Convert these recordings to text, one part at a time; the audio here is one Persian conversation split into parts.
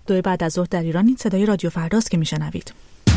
2 بعد از ظهر در ایران. این صدای رادیو فرداست که میشنوید.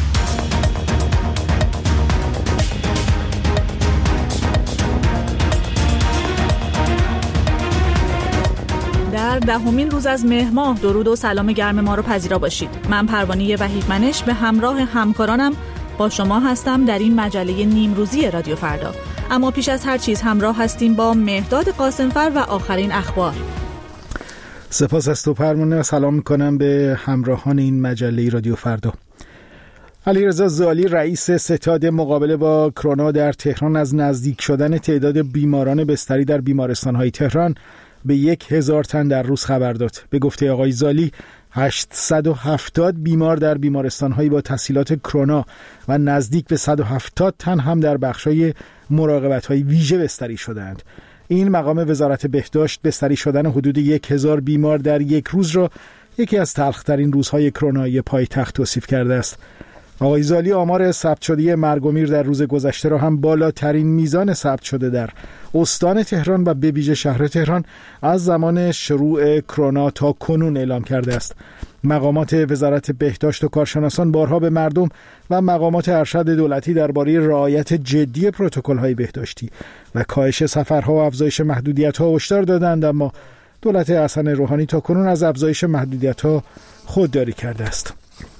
در 10مین روز از مهر ماه درود و سلام گرم ما رو پذیرا باشید. من پروانه وحیدمنش به همراه همکارانم با شما هستم در این مجله نیمروزی رادیو فردا. اما پیش از هر چیز همراه هستیم با مهرداد قاسمفر و آخرین اخبار. سپاس از تو پروانه و سلام میکنم به همراهان این مجله رادیو فردا. علیرضا زالی رئیس ستاد مقابله با کرونا در تهران از نزدیک شدن تعداد بیماران بستری در بیمارستان‌های تهران به 1000 تن در روز خبر داد. به گفته آقای زالی 870 بیمار در بیمارستان‌هایی با تسهیلات کرونا و نزدیک به 170 تن هم در بخش‌های مراقبت‌های ویژه بستری شدند. این مقام وزارت بهداشت بستری شدن حدود 1000 بیمار در یک روز را یکی از تلخ‌ترین روزهای کرونایی پایتخت توصیف کرده است. آقای زالی آمار ثبت شده مرگ و میر در روز گذشته را هم بالاترین میزان ثبت شده در استان تهران و به ویژه شهر تهران از زمان شروع کرونا تا کنون اعلام کرده است. مقامات وزارت بهداشت و کارشناسان بارها به مردم و مقامات ارشد دولتی درباره رعایت جدی پروتکل‌های بهداشتی و کاهش سفرها و افزایش محدودیت‌ها هشدار دادند، اما دولت حسن روحانی تا کنون از افزایش محدودیت‌ها خودداری کرده است.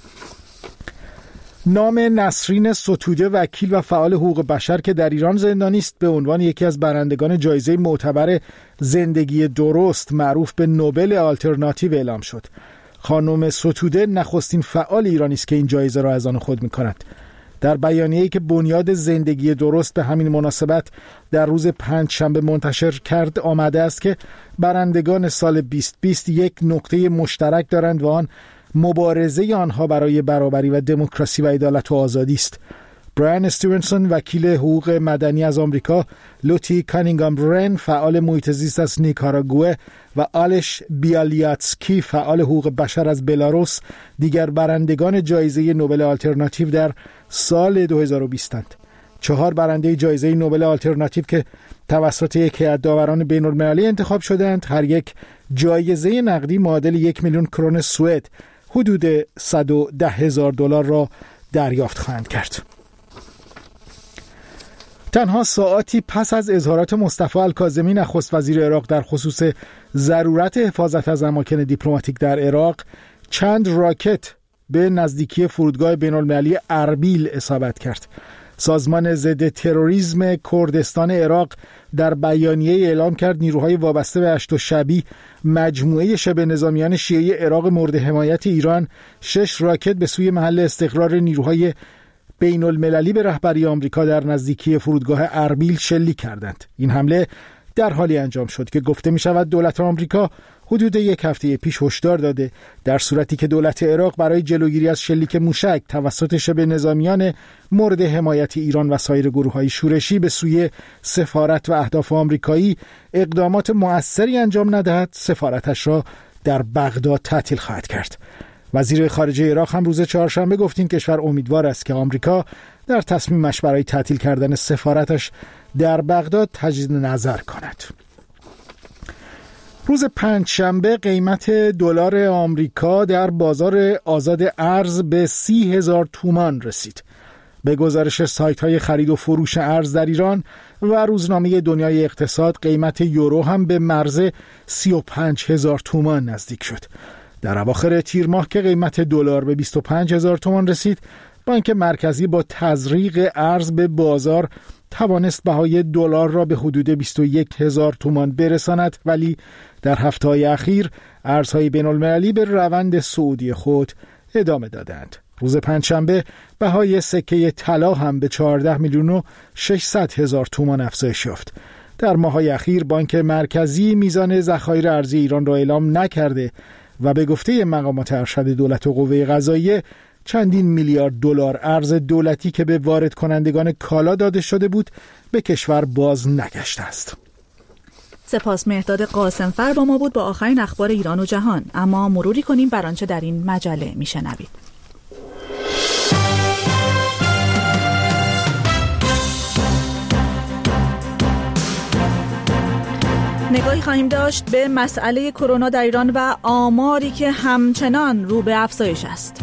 نام نسرین ستوده وکیل و فعال حقوق بشر که در ایران زندانی است به عنوان یکی از برندگان جایزه معتبر زندگی درست معروف به نوبل آلترناتیو اعلام شد. خانم ستوده نخستین فعال ایرانی است که این جایزه را از آن خود می‌کند. در بیانیه‌ای که بنیاد زندگی درست به همین مناسبت در روز پنجشنبه منتشر کرد آمده است که برندگان سال 2020 یک نقطه مشترک دارند و آن مبارزه آنها برای برابری و دموکراسی و عدالت و آزادی است. برایان استیونسون وکیل حقوق مدنی از آمریکا، لوتی کانینگام رن فعال محیط زیست از نیکاراگوئه و آلش بیالیاتسکی فعال حقوق بشر از بلاروس دیگر برندگان جایزه نوبل آلترناتیو در سال 2020 اند. 4 برنده جایزه نوبل آلترناتیو که توسط یک هیئت داوران بین‌المللی انتخاب شدند هر یک جایزه نقدی معادل 1,000,000 کرون سوئد حدود $110,000 را دریافت خواهند کرد. تنها ساعاتی پس از اظهارات مصطفی الکاظمی نخست وزیر عراق در خصوص ضرورت حفاظت از اماکن دیپلماتیک در عراق، چند راکت به نزدیکی فرودگاه بین‌المللی اربیل اصابت کرد. سازمان ضد تروریسم کردستان عراق در بیانیه اعلام کرد نیروهای وابسته به اشت و شبی مجموعه شبه نظامیان شیعی عراق مورد حمایت ایران 6 راکت به سوی محل استقرار نیروهای بین المللی به رهبری آمریکا در نزدیکی فرودگاه اربیل شلیک کردند. این حمله در حالی انجام شد که گفته می شود دولت آمریکا حدود 1 هفته پیش هشدار داده در صورتی که دولت عراق برای جلوگیری از شلیک موشک توسط شبه نظامیان مورد حمایت ایران و سایر گروه‌های شورشی به سوی سفارت و اهداف آمریکایی اقدامات مؤثری انجام ندهد، سفارتش را در بغداد تعطیل خواهد کرد. وزیر خارجه عراق هم روز چهارشنبه گفت این کشور امیدوار است که آمریکا در تصمیمش برای تعطیل کردن سفارتش در بغداد تجدید نظر کند. روز پنجشنبه قیمت دلار آمریکا در بازار آزاد ارز به 30,000 تومان رسید. به گزارش سایت‌های خرید و فروش ارز در ایران و روزنامه دنیای اقتصاد، قیمت یورو هم به مرز 35,000 تومان نزدیک شد. در اواخر تیر ماه که قیمت دلار به 25,000 تومان رسید، بانک مرکزی با تزریق ارز به بازار توانست بهای دلار را به حدود 21,000 تومان برساند، ولی در هفته‌های اخیر ارزهای بین‌المللی به روند صعودی خود ادامه دادند. روز پنجشنبه بهای سکه طلا هم به 14,600,000 تومان افزایش یافت. در ماه‌های اخیر بانک مرکزی میزان ذخایر ارزی ایران را اعلام نکرده و به گفته مقامات ارشد دولت و قوه قضاییه چندین میلیارد دلار ارز دولتی که به وارد کنندگان کالا داده شده بود به کشور باز نگشته است. سپاس مهرداد قاسمفر با ما بود با آخرین اخبار ایران و جهان. اما مروری کنیم بر آنچه در این مجله میشنوید. نگاهی خواهیم داشت به مسئله کرونا در ایران و آماری که همچنان رو به افزایش است.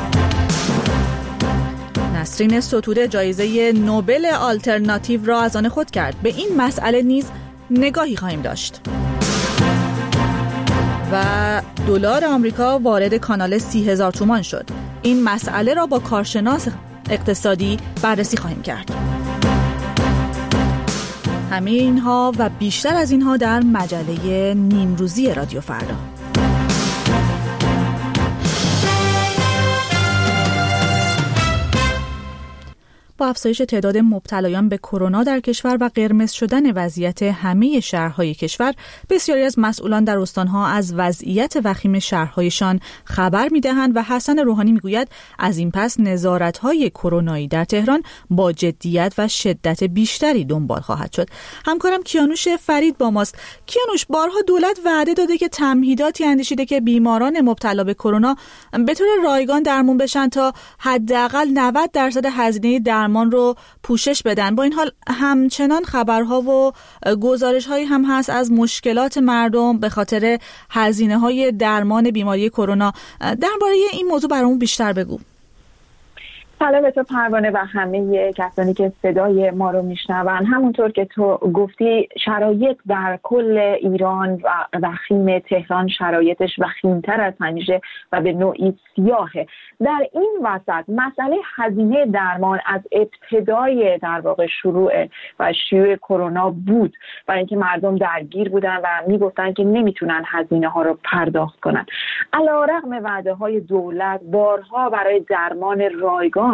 نسرین ستوده جایزه نوبل آلترناتیو را از آن خود کرد. به این مسئله نیز نگاهی خواهیم داشت. و دلار آمریکا وارد کانال 30,000 تومان شد. این مسئله را با کارشناس اقتصادی بررسی خواهیم کرد. همه اینها و بیشتر از اینها در مجله نیمروزی رادیو فردا. با افزایش تعداد مبتلایان به کرونا در کشور و قرمز شدن وضعیت همه شهرهای کشور، بسیاری از مسئولان در استانها از وضعیت وخیم شهرهایشان خبر می‌دهند و حسن روحانی می‌گوید از این پس نظارت‌های کرونایی در تهران با جدیت و شدت بیشتری دنبال خواهد شد. همکارم کیانوش فرید با ماست. کیانوش، بارها دولت وعده داده که تمهیداتی اندیشیده که بیماران مبتلا به کرونا به طور رایگان درمون بشن تا حداقل 90% هزینه درمان رو پوشش بدن. با این حال همچنان خبرها و گزارش‌هایی هم هست از مشکلات مردم به خاطر هزینه‌های درمان بیماری کرونا. درباره این موضوع برامون بیشتر بگو. سلام به تو پروانه و همه کسانی که صدای ما رو میشنون. همونطور که تو گفتی شرایط در کل ایران و وخیم تهران شرایطش وخیم‌تر از همیشه و به نوعی سیاهه. در این وسط مسئله هزینه درمان از ابتدای در واقع شروع و شیوع کرونا بود و اینکه مردم درگیر بودن و میگفتن که نمیتونن هزینه ها رو پرداخت کنن. علیرغم وعده های دولت بارها برای درمان رایگان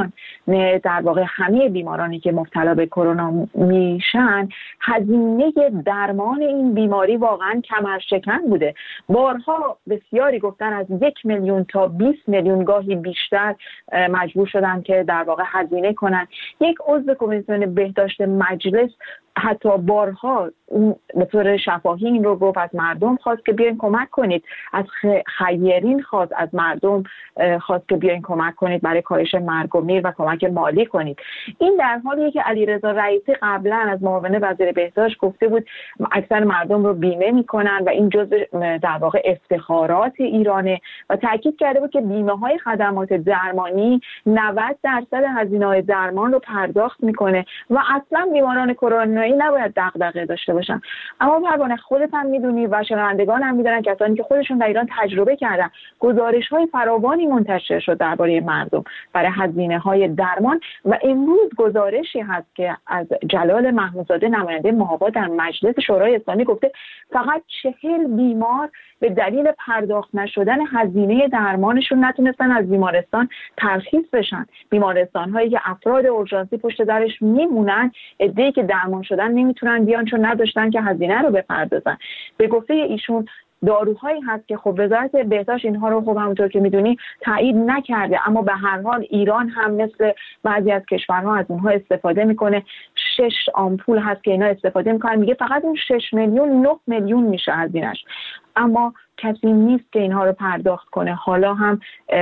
در واقع همه بیمارانی که مبتلا به کرونا میشن هزینه درمان این بیماری واقعا کمرشکن بوده. بارها بسیاری گفتن از 1 میلیون تا 20 میلیون گاهی بیشتر مجبور شدن که در واقع هزینه کنن. یک عضو کمیسیون بهداشت مجلس حتی بارها به طور شفاهی این رو گفت، از مردم خواست که بیاین کمک کنید، از خیرین خواست از مردم خواست که بیاین کمک کنید برای کاهش مرگ و میر و کمک مالی کنید. این در حالیه که علیرضا رئیسی قبلا از معاون وزیر بهداشت گفته بود اکثر مردم رو بیمه میکنن و این جزء در واقع افتخارات ایرانه و تاکید کرده بود که بیمه های خدمات درمانی 90% هزینه‌های درمان رو پرداخت میکنه و اصلا بیماران کرونا نباید دغدغه داشته باشن. اما پروانه خودت هم میدونی و شنوندگان هم میدونن کسانی که خودشون در ایران تجربه کردن، گزارش‌های فراوانی منتشر شد درباره مردم برای هزینه‌های درمان و امروز گزارشی هست که از جلال محمودزاده نماینده محابا در مجلس شورای اسلامی گفته فقط 40 بیمار به دلیل پرداخت نشدن هزینه درمانشون نتونستن از بیمارستان ترخیص بشن. بیمارستان‌هایی که افراد اورژانسی پشت درش میمونن، عده‌ای که درمان شدن نمیتونن بیان چون نداشتن که هزینه رو بپردازن. به گفته ایشون داروهایی هست که خب وزارت بهداشت اینها رو خب همونطور که میدونی تایید نکرده، اما به هر حال ایران هم مثل بعضی از کشورها از اونها استفاده میکنه. 6 آمپول هست که اینا استفاده میکنن، میگه فقط اون 6 میلیون 9 میلیون میشه هزینه‌اش، اما کسی نیست که اینها رو پرداخت کنه. حالا هم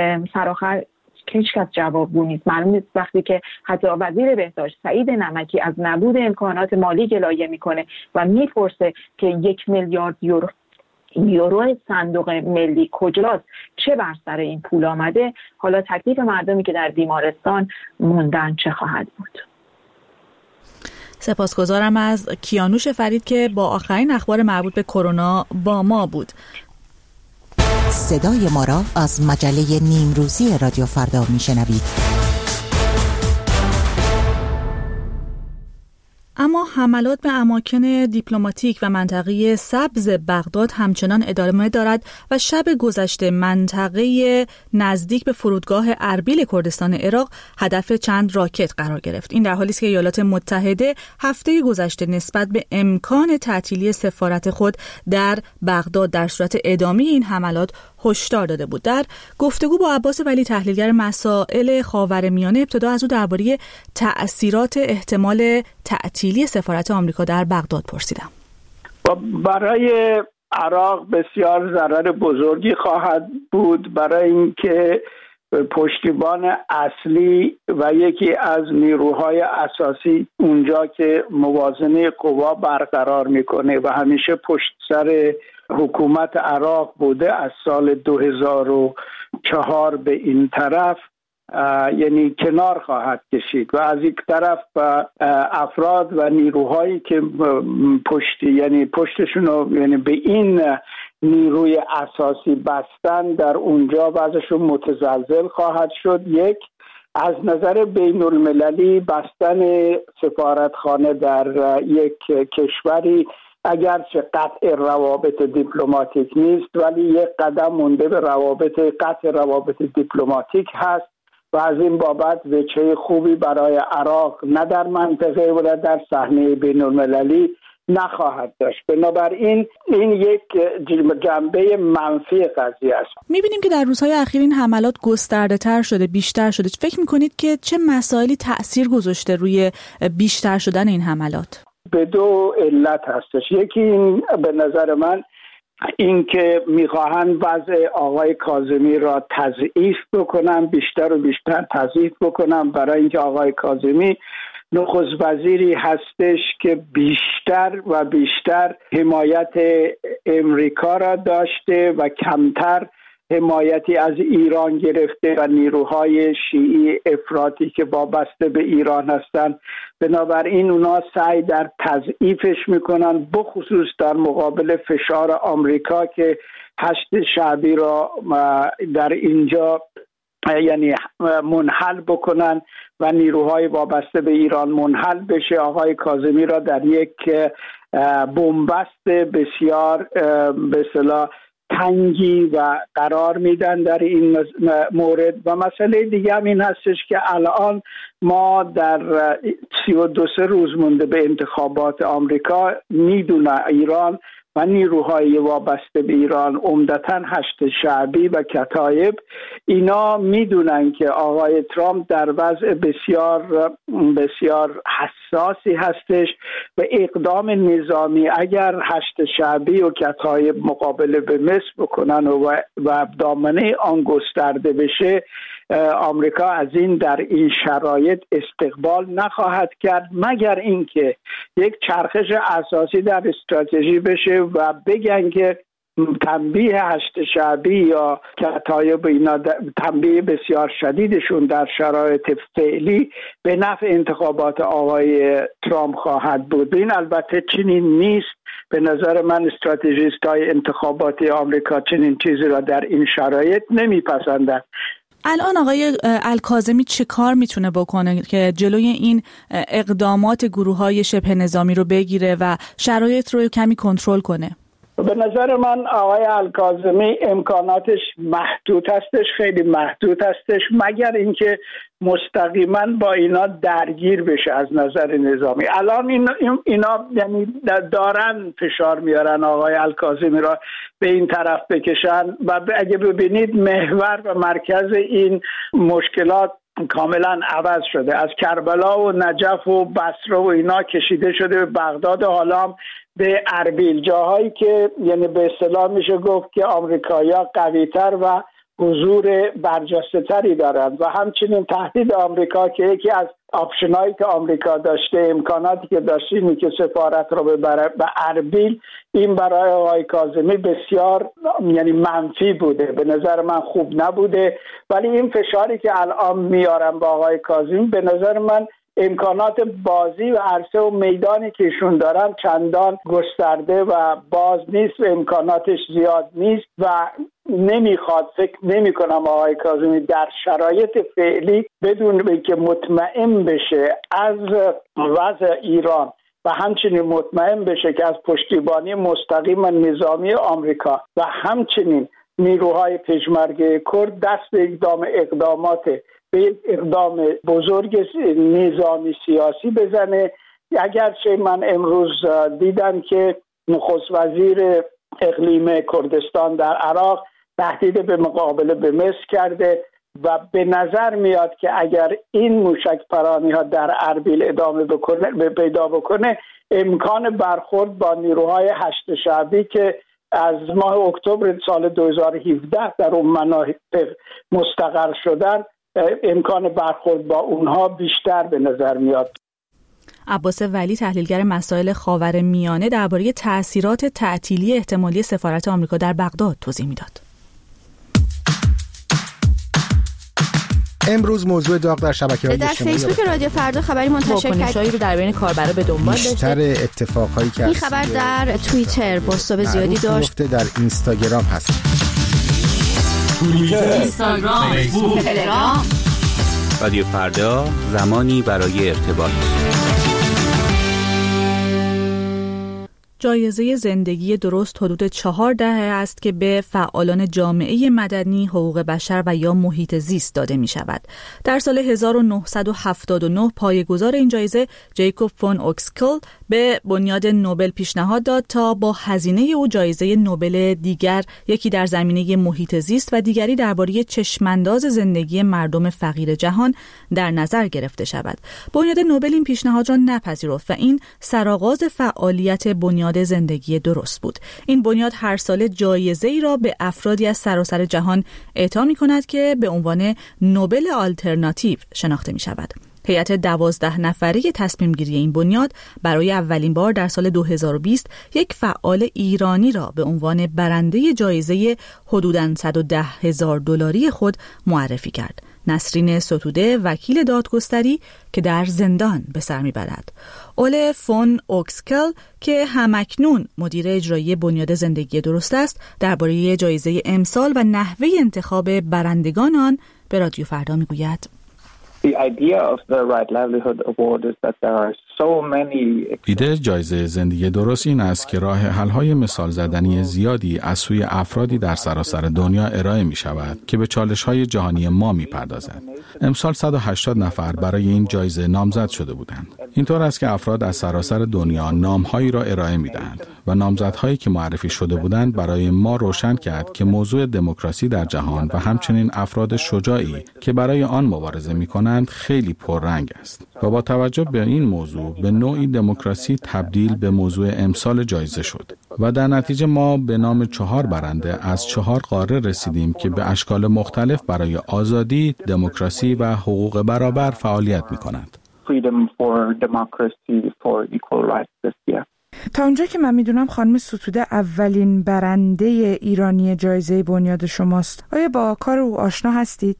سرآخر هیچ کس جوابگو نیست. معلوم نیست وقتی که حتی وزیر بهداشت سعید نمکی از نبود امکانات مالی گلایه میکنه و میپرسه که 1 میلیارد یورو صندوق ملی کجاست، چه بر سر این پول آمده، حالا تکلیف مردمی که در بیمارستان موندن چه خواهد بود؟ سپاسگزارم از کیانوش فرید که با آخرین اخبار مربوط به کرونا با ما بود. صدای ما را از مجله نیمروزی رادیو فردا میشنوید. اما حملات به اماکن دیپلماتیک و منطقه سبز بغداد همچنان ادامه دارد و شب گذشته منطقه نزدیک به فرودگاه اربیل کردستان عراق هدف چند راکت قرار گرفت. این در حالی است که ایالات متحده هفته گذشته نسبت به امکان تعطیلی سفارت خود در بغداد در صورت ادامه این حملات هشدار داده بود. در گفتگو با عباس ولی تحلیلگر مسائل خاورمیانه ابتدا از او درباره تأثیرات احتمال تعطیلی سفارت آمریکا در بغداد پرسیدم. برای عراق بسیار ضرر بزرگی خواهد بود، برای اینکه پشتیبان اصلی و یکی از نیروهای اساسی اونجا که موازنه قوا برقرار میکنه و همیشه پشت سر حکومت عراق بوده از سال 2004 به این طرف، یعنی کنار خواهد کشید و از یک طرف افراد و نیروهایی که پشتشون یعنی به این نیروی اساسی بستن در اونجا وضعشون متزلزل خواهد شد. یک، از نظر بین المللی بستن سفارتخانه در یک کشوری اگرچه قطع روابط دیپلماتیک نیست ولی یک قدم مونده به قطع روابط دیپلماتیک هست و از این بابت وجهه خوبی برای عراق نه در منطقه و در صحنه بین المللی نخواهد داشت. بنابراین این یک جنبه منفی قضیه است. می‌بینیم که در روزهای اخیر این حملات گسترده‌تر شده، بیشتر شده. فکر می‌کنید که چه مسائلی تأثیر گذاشته روی بیشتر شدن این حملات؟ به دو علت هستش. یکی این به نظر من این که میخواهند وضع آقای کاظمی را تضعیف بکنن، بیشتر و بیشتر تضعیف بکنن، برای اینکه آقای کاظمی نخست وزیری هستش که بیشتر و بیشتر حمایت امریکا را داشته و کمتر حمایتی از ایران گرفته و نیروهای شیعی افراطی که وابسته به ایران هستند. بنابراین اونا سعی در تضعیفش میکنن، بخصوص در مقابل فشار آمریکا که هشت شعبی را در اینجا یعنی منحل بکنن و نیروهای وابسته به ایران منحل بشه. آقای کاظمی را در یک بنبست بسیار به اصطلاح تنگی و قرار میدن در این مورد. و مسئله دیگه هم این هستش که الان ما در 32 روز مونده به انتخابات آمریکا، میدونه ایران و نیروهای وابسته به ایران عمدتاً هشت شعبی و کتایب اینا میدونن که آقای ترامپ در وضع بسیار بسیار حساسی هستش و اقدام نظامی اگر هشت شعبی و کتایب مقابله به مصر بکنن و دامنه آن گسترده بشه، آمریکا از این در این شرایط استقبال نخواهد کرد مگر اینکه یک چرخش اساسی در استراتژی بشه و بگن که تنبیه هشت شعبی یا کتایب اینا تنبیه بسیار شدیدشون در شرایط فعلی به نفع انتخابات آقای ترامپ خواهد بود. این البته چنین نیست. به نظر من استراتژیست‌های انتخاباتی آمریکا چنین چیزی را در این شرایط نمیپسندند. الان آقای الکاظمی چه کار میتونه بکنه که جلوی این اقدامات گروه‌های شبه نظامی رو بگیره و شرایط رو کمی کنترل کنه؟ به نظر من آقای الکاظمی امکاناتش محدود هستش، خیلی محدود هستش، مگر اینکه مستقیما با اینا درگیر بشه از نظر نظامی. الان اینا یعنی دارن فشار میارن آقای الکاظمی را به این طرف بکشن و اگه ببینید محور و مرکز این مشکلات کاملا عوض شده، از کربلا و نجف و بصره و اینا کشیده شده به بغداد، حالا به اربیل، جاهایی که یعنی به اصطلاح میشه گفت که آمریکایی‌ها قوی‌تر و حضور برجسته تری دارند و همچنین تهدید آمریکا که یکی از آپشنایی که آمریکا داشته، امکاناتی که داشته اینه که سفارت رو ببره به اربیل، این برای آقای کاظمی بسیار یعنی منفی بوده، به نظر من خوب نبوده. ولی این فشاری که الان میارم با آقای کاظمی به نظر من امکانات بازی و عرصه و میدانی که ایشون دارن چندان گسترده و باز نیست و امکاناتش زیاد نیست و نمیخواد. فکر نمی کنم آقای کاظمی در شرایط فعلی بدون که مطمئن بشه از وضع ایران و همچنین مطمئن بشه که از پشتیبانی مستقیم نظامی آمریکا و همچنین نیروهای پژمرده کرد دست به اقدامات به یک اقدام بزرگ نظامی سیاسی بزنه. اگرچه من امروز دیدم که نخست وزیر اقلیم کردستان در عراق تهدید به مقابله به مصر کرده و به نظر میاد که اگر این موشک پرانی ها در اربیل ادامه پیدا بکنه، امکان برخورد با نیروهای هشت شعبی که از ماه اکتبر سال 2017 در اون مناطق مستقر شدن، امکان برخورد با اونها بیشتر به نظر میاد. عباس ولی، تحلیلگر مسائل خاورمیانه، درباره تأثیرات تعطیلی احتمالی سفارت آمریکا در بغداد توضیح میداد. امروز موضوع داغ در شبکه‌های اجتماعی در فیسبوک رادیو فردا خبری منتشر کرد. واکنش‌هایی رو در بین کاربرا به دنبال داشته. بیشتر اتفاقهایی که این خبر در توییتر بازتاب زیادی داشت. در اینستاگرام هست. توییتر، اینستاگرام، فیسبوک، تلگرام. رادیو فردا، زمانی برای ارتباط. جایزه زندگی درست حدود 4 دهه است که به فعالان جامعه مدنی، حقوق بشر و یا محیط زیست داده می شود. در سال 1979 پایه‌گذار این جایزه جیکوب فون اوکسکل به بنیاد نوبل پیشنهاد داد تا با هزینه او جایزه نوبل دیگر، یکی در زمینه محیط زیست و دیگری درباره چشمانداز زندگی مردم فقیر جهان در نظر گرفته شود. بنیاد نوبل این پیشنهاد را نپذیرفت و این سرآغاز فعالیت بنیاد زندگی درست بود. این بنیاد هر سال جایزه‌ای را به افرادی از سراسر جهان اعطا می‌کند که به عنوان نوبل آلترناتیو شناخته می‌شود. هیئت 12 نفره تصمیم گیری این بنیاد برای اولین بار در سال 2020 یک فعال ایرانی را به عنوان برنده جایزه حدوداً $110,000 خود معرفی کرد. نسرین ستوده، وکیل دادگستری که در زندان به سر میبرد. اول فون اوکسکل که همکنون مدیر اجرایی بنیاد زندگی درست است، درباره جایزه امسال و نحوه انتخاب برندگان آن به رادیو فردا میگوید. ایده جایزه زندگی درست این است که راه حل‌های مثال زدنی زیادی از سوی افرادی در سراسر دنیا ارائه می شود که به چالش‌های جهانی ما می پردازند. امسال 180 نفر برای این جایزه نامزد شده بودند. اینطور است که افراد از سراسر دنیا نام‌هایی را ارائه می دهند و نامزدهایی که معرفی شده بودند برای ما روشن کرد که موضوع دموکراسی در جهان و همچنین افراد شجاعی که برای آن مبارزه می کنند خیلی پررنگ است و با توجه به این موضوع به نوعی دموکراسی تبدیل به موضوع امسال جایزه شد و در نتیجه ما به نام 4 برنده از 4 قاره رسیدیم که به اشکال مختلف برای آزادی، دموکراسی و حقوق برابر فعالیت می کنند. تا اونجا که من میدونم خانم ستوده اولین برنده ایرانی جایزه بنیاد شماست. آیا با کار او آشنا هستید؟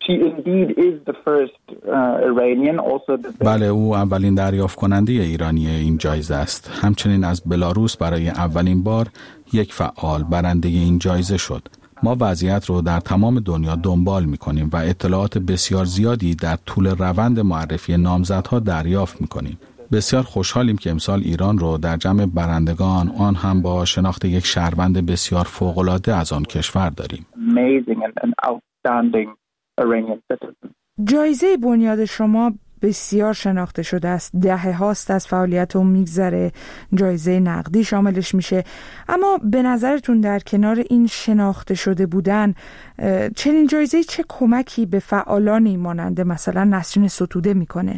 بله، او اولین دریافت کننده ایرانی این جایزه است. همچنین از بلاروس برای اولین بار یک فعال برنده این جایزه شد. ما وضعیت رو در تمام دنیا دنبال می‌کنیم و اطلاعات بسیار زیادی در طول روند معرفی نامزدها دریافت می‌کنیم. بسیار خوشحالیم که امسال ایران رو در جمع برندگان، آن هم با شناخت یک شهروند بسیار فوق‌العاده از آن کشور داریم. جایزه بنیاد شما بسیار شناخته شده است. دهه هاست از فعالیت اون میگذره. جایزه نقدی شاملش میشه. اما به نظرتون در کنار این شناخته شده بودن، چنین جایزه چه کمکی به فعالانی مانند مثلا نسرین ستوده میکنه؟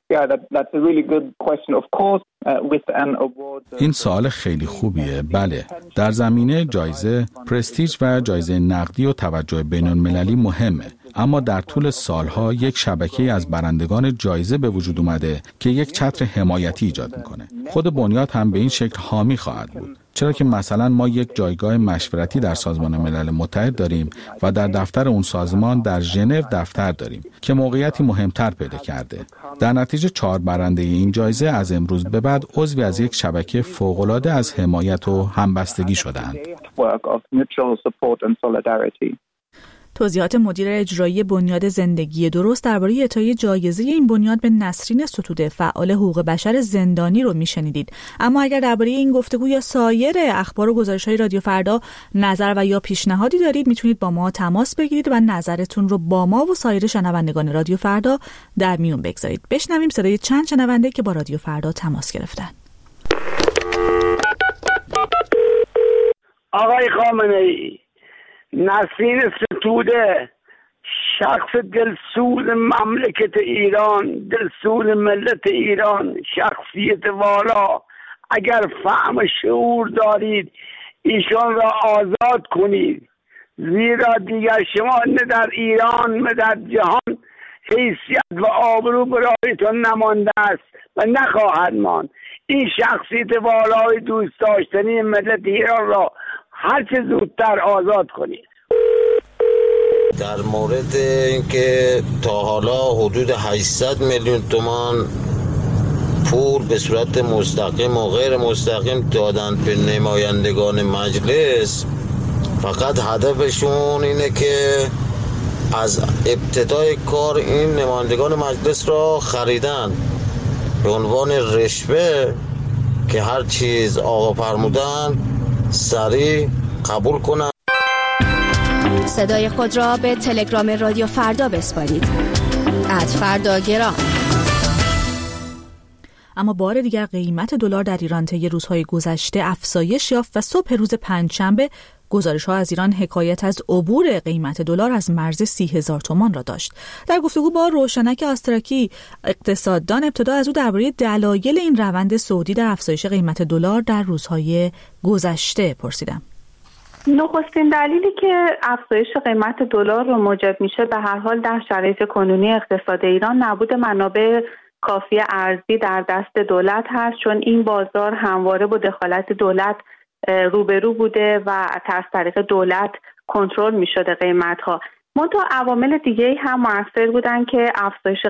این سوال خیلی خوبیه. بله، در زمینه جایزه، پرستیژ و جایزه نقدی و توجه بین‌المللی مهمه. اما در طول سالها یک شبکه از برندگان جایزه به وجود اومده که یک چتر حمایتی ایجاد میکنه. خود بنیاد هم به این شکل حامی خواهد بود. چرا که مثلا ما یک جایگاه مشورتی در سازمان ملل متحد داریم و در دفتر اون سازمان در ژنو دفتر داریم که موقعیتی مهمتر پیدا کرده. در نتیجه 4 برنده این جایزه از امروز به بعد عضوی از یک شبکه فوق‌العاده از حمایت و همبستگی شدند. توضیحات مدیر اجرایی بنیاد زندگی درست درباره اعطای جایزه این بنیاد به نسرین ستوده، فعال حقوق بشر زندانی رو میشنیدید. اما اگر درباره این گفتگو یا سایر اخبار و گزارش‌های رادیو فردا نظر و یا پیشنهادی دارید، میتونید با ما تماس بگیرید و نظرتون رو با ما و سایر شنوندگان رادیو فردا در میون بگذارید. بشنویم صدای چند شنونده که با رادیو فردا تماس گرفتن. آقای خامنه‌ای، نسرین ستوده شخص دلسوز مملکت ایران، دلسوز ملت ایران، شخصیت والا. اگر فهم شعور دارید ایشان را آزاد کنید، زیرا دیگر شما نه در ایران نه در جهان حیثیت و آبرو برایتان نمانده است و نخواهد ماند. این شخصیت والای دوست داشتنی ملت ایران را هرچه زودتر آزاد کنید. در مورد اینکه تا حالا حدود 800 میلیون تومان پول به صورت مستقیم و غیر مستقیم دادن به نمایندگان مجلس، فقط هدفشون اینه که از ابتدای کار این نمایندگان مجلس را خریدن به عنوان رشوه که هر چیز آقا فرمودن سریع قبول کنن. صدای خود را به تلگرام رادیو فردا بسپارید. @فرداگرام. اما بار دیگر قیمت دلار در ایران طی روزهای گذشته افزایش یافت و صبح روز پنجشنبه گزارش‌ها از ایران حکایت از عبور قیمت دلار از مرز 30,000 تومان را داشت. در گفتگو با روشنک آستراکی اقتصاددان ابتدا از او درباره دلایل این روند صعودی در افزایش قیمت دلار در روزهای گذشته پرسیدم. نخستین دلیلی که افزایش قیمت دلار رو موجب میشه به هر حال در شرایط کنونی اقتصاد ایران نبود منابع کافی ارزی در دست دولت هست، چون این بازار همواره با دخالت دولت روبرو بوده و از طریق دولت کنترل می شده قیمت ها. منتها عوامل دیگه هم مؤثر بودن که افزایش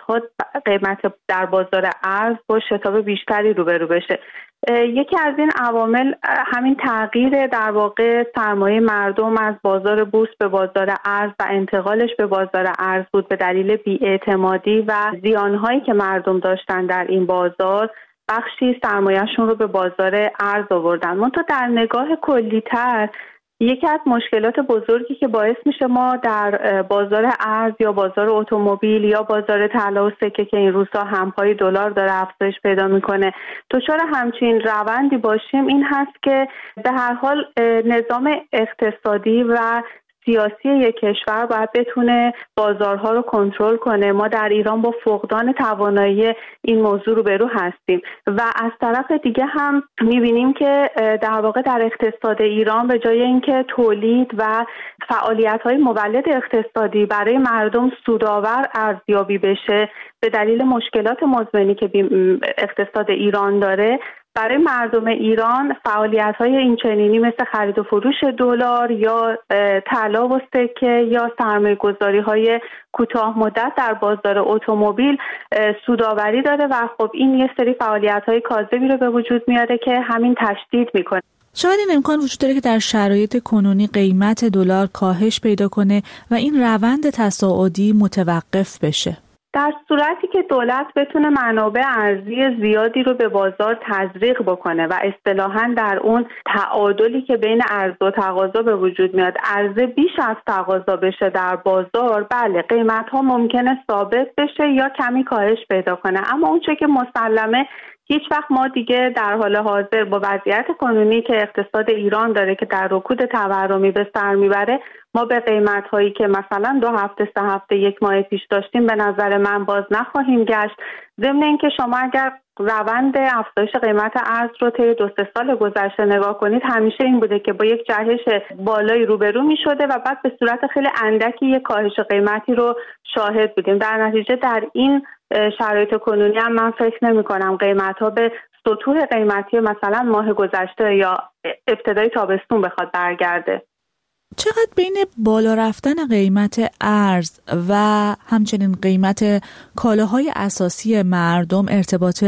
قیمت در بازار ارز با شتاب بیشتری روبرو بشه. یکی از این عوامل همین تغییر در واقع سرمایه مردم از بازار بورس به بازار ارز و انتقالش به بازار ارز بود به دلیل بی‌اعتمادی و زیانهایی که مردم داشتن در این بازار. بخشی سرمایه‌شون رو به بازار ارز آوردن. منتها در نگاه کلی‌تر یکی از مشکلات بزرگی که باعث میشه ما در بازار ارز یا بازار اتومبیل یا بازار طلا و سکه که این روزها همپای دلار داره افزایش پیدا میکنه دچار همچین روندی باشیم این هست که به هر حال نظام اقتصادی و سیاسی یک کشور باید بتونه بازارها رو کنترل کنه. ما در ایران با فقدان توانایی این موضوع روبرو هستیم و از طرف دیگه هم می‌بینیم که در واقع در اقتصاد ایران به جای اینکه تولید و فعالیت‌های مولد اقتصادی برای مردم سودآور ارزیابی بشه به دلیل مشکلات مزمنی که اقتصاد ایران داره، برای مردم ایران فعالیت‌های اینچنینی مثل خرید و فروش دلار یا طلا و سکه یا سرمایه‌گذاری‌های کوتاه مدت در بازار اتومبیل سودآوری داره و خب این یه سری فعالیت‌های کاذبی رو به وجود میاره که همین تشدید میکنه. شاید این امکان وجود داره که در شرایط کنونی قیمت دلار کاهش پیدا کنه و این روند تصاعدی متوقف بشه. در صورتی که دولت بتونه منابع ارزی زیادی رو به بازار تزریق بکنه و اصطلاحاً در اون تعادلی که بین عرضه و تقاضا به وجود میاد عرضه بیش از تقاضا بشه در بازار، بله قیمت‌ها ممکنه ثابت بشه یا کمی کاهش پیدا کنه. اما اون چه که مسلمه هیچ وقت ما دیگه در حال حاضر با وضعیت کنونی که اقتصاد ایران داره که در رکود تورمی به سر میبره ما به قیمت‌هایی که مثلا 2 هفته 3 هفته 1 ماه پیش داشتیم به نظر من باز نخواهیم گشت. ضمن اینکه شما اگر روند افزایش قیمت ارز رو طی 2-3 سال گذشته نگاه کنید همیشه این بوده که با یک جهش بالایی روبرو می‌شده و بعد به صورت خیلی اندکی یک کاهش قیمتی رو شاهد بودیم. در نتیجه در این شرایط کنونی هم من فکر نمی‌کنم قیمت‌ها به سطوح قیمتی مثلا ماه گذشته یا ابتدای تابستون بخواد برگرده. چقدر بین بالا رفتن قیمت ارز و همچنین قیمت کالاهای اساسی مردم ارتباط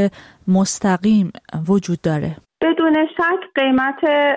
مستقیم وجود داره؟ بدون شک قیمت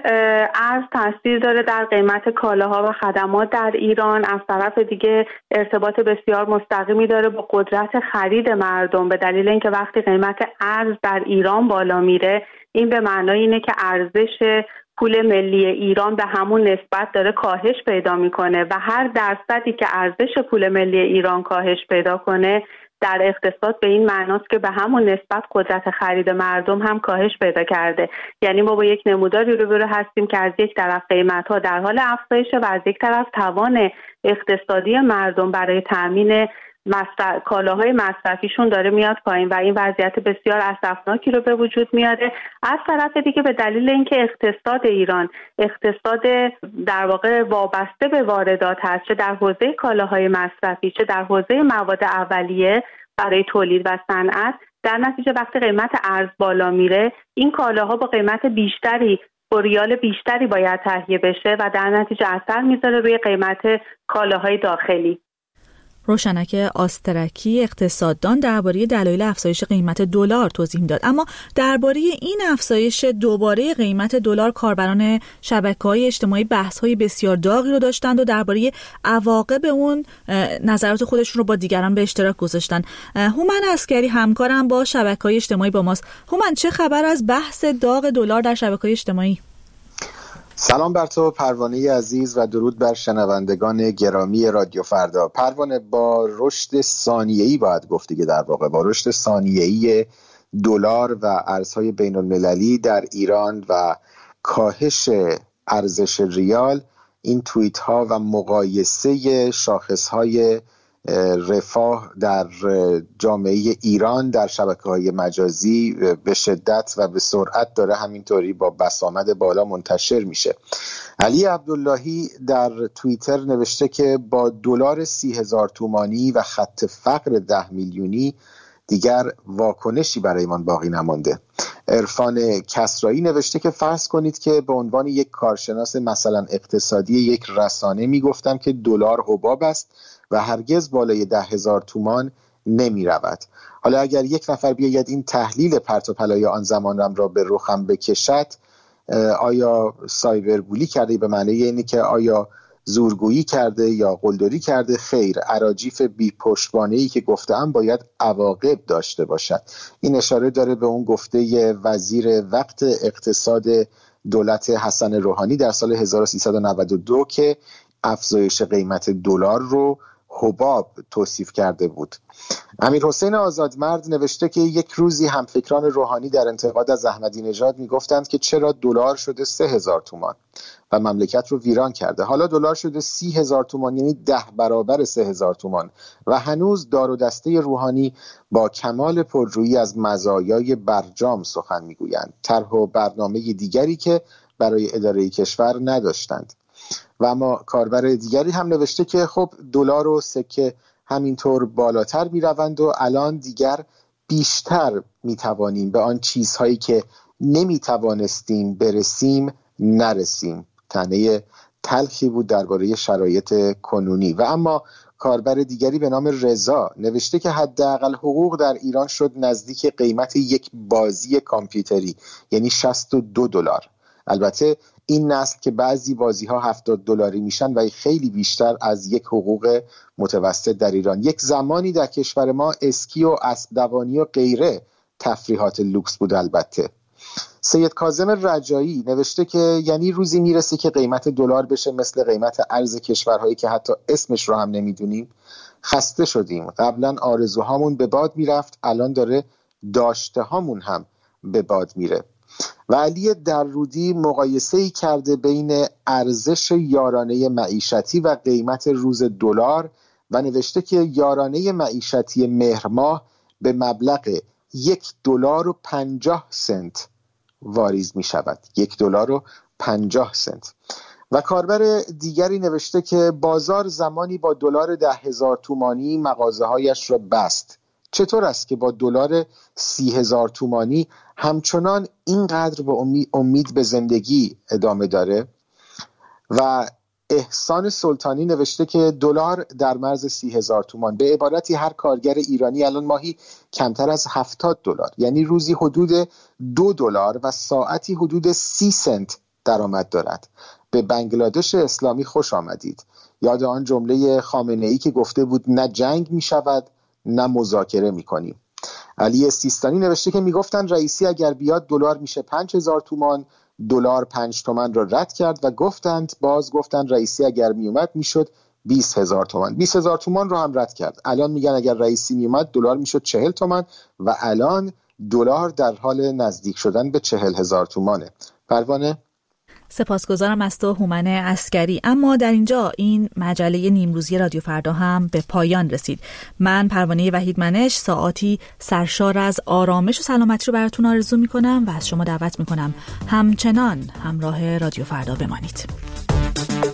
ارز تاثیر داره در قیمت کالاها و خدمات در ایران. از طرف دیگه ارتباط بسیار مستقیمی داره با قدرت خرید مردم به دلیل اینکه وقتی قیمت ارز در ایران بالا میره این به معنای اینه که ارزش پول ملی ایران به همون نسبت داره کاهش پیدا میکنه و هر درصدی که ارزش پول ملی ایران کاهش پیدا کنه در اقتصاد به این معناست که به همون نسبت قدرت خرید مردم هم کاهش پیدا کرده. یعنی ما با یک نموداری روبرو هستیم که از یک طرف قیمت‌ها در حال افزایش و از یک طرف توان اقتصادی مردم برای تامین کالاهای مصرفیشون داره میاد پایین و این وضعیت بسیار اسفناکی رو به وجود میاره. از طرف دیگه به دلیل اینکه اقتصاد ایران اقتصاد در واقع وابسته به واردات هست، چه در حوزه کالاهای مصرفی چه در حوزه مواد اولیه برای تولید و صنعت، در نتیجه وقتی قیمت ارز بالا میره این کالاها با قیمت بیشتری با ریال بیشتری باید تهیه بشه و در نتیجه اثر میذاره روی قیمت کالاهای داخلی. روشنک آسترکی اقتصاددان درباره دلایل افزایش قیمت دلار توضیح میداد. اما درباره این افزایش دوباره قیمت دلار کاربران شبکه‌های اجتماعی بحث‌های بسیار داغی رو داشتند و درباره عواقب اون نظرات خودشون رو با دیگران به اشتراک گذاشتن. هومن عسکری همکارم با شبکه‌های اجتماعی با ماست. هومن، چه خبر از بحث داغ دلار در شبکه‌های اجتماعی؟ سلام بر تو پروانه عزیز و درود بر شنوندگان گرامی رادیو فردا. پروانه، با رشد ثانیه‌ای باید گفت دیگه، در واقع با رشد ثانیه‌ای دلار و ارزهای بین المللی در ایران و کاهش ارزش ریال، این توییت ها و مقایسه شاخص های رفاه در جامعه ایران در شبکه‌های مجازی به شدت و به سرعت داره همینطوری با بسامد بالا منتشر میشه. علی عبداللهی در توییتر نوشته که با دلار 30,000 تومانی و خط فقر 10 میلیونی دیگر واکنشی برایمان باقی نمانده. عرفان کسرایی نوشته که فرض کنید که به عنوان یک کارشناس مثلا اقتصادی یک رسانه میگفتم که دلار حباب است و هرگز بالای 10,000 تومان نمی رود. حالا اگر یک نفر بیاید این تحلیل پرت و پلای آن زمانم را به رخم بکشد، آیا سایبربولی کرده به معنی اینی که آیا زورگویی کرده یا قلدری کرده؟ خیر، اراجیف بی پشتوانه‌ای که گفتم باید عواقب داشته باشد. این اشاره داره به اون گفته وزیر وقت اقتصاد دولت حسن روحانی در سال 1392 که افزایش قیمت دلار رو حباب توصیف کرده بود. امیر حسین آزادمرد نوشته که یک روزی همفکران روحانی در انتقاد از احمدی نژاد میگفتند که چرا دلار شده 3,000 تومان و مملکت رو ویران کرده. حالا دلار شده 30,000 تومان، یعنی 10 برابر 3,000 تومان و هنوز دار و دسته روحانی با کمال پرجویی از مزایای برجام سخن میگویند، طرح و برنامه دیگری که برای اداره کشور نداشتند. و اما کاربر دیگری هم نوشته که خب دلار و سکه همینطور بالاتر میروند و الان دیگر بیشتر میتوانیم به آن چیزهایی که نمیتوانستیم برسیم نرسیم. طعنه تلخی بود درباره شرایط کنونی. و اما کاربر دیگری به نام رضا نوشته که حداقل حقوق در ایران شد نزدیک قیمت یک بازی کامپیوتری، یعنی 62 دلار. البته این نسل که بعضی بازی ها 70 دلاری میشن و خیلی بیشتر از یک حقوق متوسط در ایران. یک زمانی در کشور ما اسکی و اسب دوانی و غیره تفریحات لوکس بود. البته سید کاظم رجایی نوشته که یعنی روزی میرسه که قیمت دلار بشه مثل قیمت ارز کشورهایی که حتی اسمش رو هم نمیدونیم. خسته شدیم، قبلا آرزوهامون به باد میرفت، الان داره داشته هامون هم به باد میره. و علی درودی مقایسه‌ای کرده بین ارزش یارانه معیشتی و قیمت روز دلار و نوشته که یارانه معیشتی مهر ماه به مبلغ $1.50 واریز می شود. $1.50. و کاربر دیگری نوشته که بازار زمانی با دلار 10,000 تومانی مغازه هایش را بست. چطور است که با دلار 30,000 تومانی همچنان اینقدر به امید به زندگی ادامه داره؟ و احسان سلطانی نوشته که دلار در مرز 30,000 تومان، به عبارتی هر کارگر ایرانی الان ماهی کمتر از 70 دلار، یعنی روزی حدود 2 دلار و ساعتی حدود 30 سنت درآمد دارد. به بنگلادش اسلامی خوش آمدید. یاد آن جمله خامنه‌ای که گفته بود نه جنگ می شود نه مذاکره می کنیم. علی سیستانی نوشته که میگفتن رئیسی اگر بیاد دلار میشه 5,000 تومان، دلار 5 تومان را رد کرد و گفتن رئیسی اگر میومد میشد 20,000 تومان. 20,000 تومان رو هم رد کرد. الان میگن اگر رئیسی میومد دلار میشد 40 تومان و الان دلار در حال نزدیک شدن به 40,000 تومانه. پروانه؟ سپاسگزارم از تو هومن عسکری. اما در اینجا این مجله نیمروزی رادیو فردا هم به پایان رسید. من پروانه وحیدمنش ساعاتی سرشار از آرامش و سلامتی رو براتون آرزو میکنم و از شما دعوت میکنم همچنان همراه رادیو فردا بمانید.